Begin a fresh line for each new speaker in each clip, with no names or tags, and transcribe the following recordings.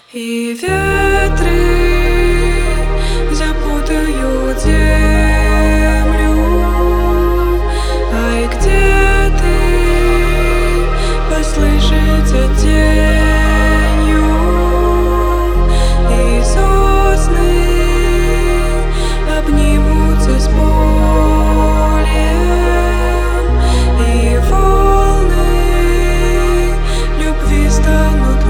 И ветры запутают землю. Ай, где ты? Послышится тенью. И сосны обнимутся с полем. И волны любви станут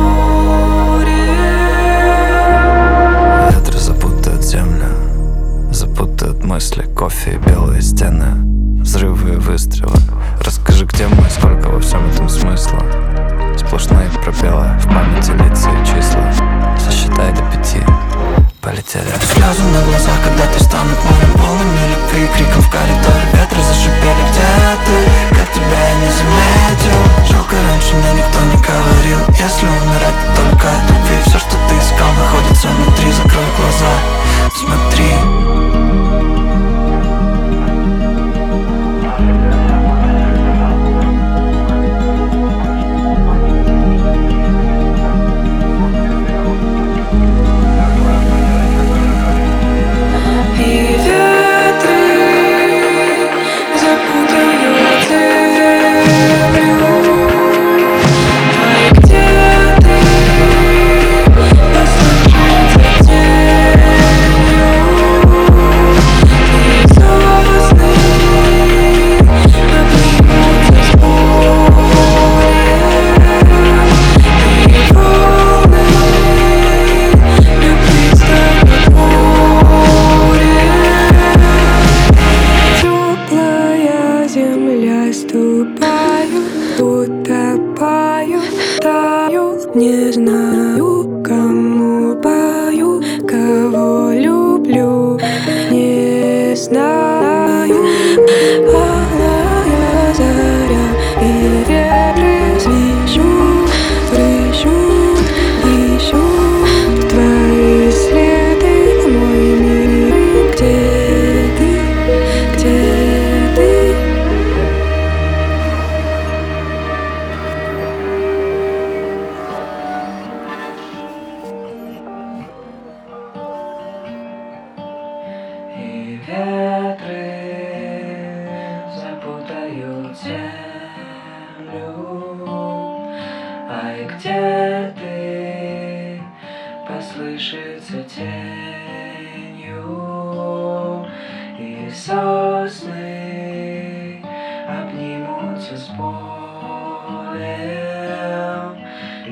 морем.
Ветры запутают землю, запутают мысли, кофе и белые стены, взрывы и выстрелы. Расскажи, где мы, сколько во всем этом смысла? Сплошные пробелы, в памяти лица и числа. Сосчитай до 5, полетели.
Слезы на глазах, когда ты станут морем, полными любви, криком в коридоре. Ветры зашипели, где ты? Как тебя я не заметил. Жалко, раньше мне никто не говорил, если умирать, то только от любви. Все, что ты искал, находится внутри. Закрой глаза, смотри.
Ступаю, утопаю, таю, не знаю, кому пою, кого люблю, не знаю. Алая заря и ветры свищут, прыщут, ищут твои следы, мой мир. Где ты, где ты?
И ветры запутают землю. Ай, где ты? Послышится тенью. И сосны обнимутся с полем. И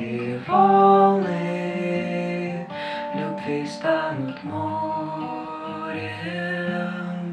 волны любви станут морем.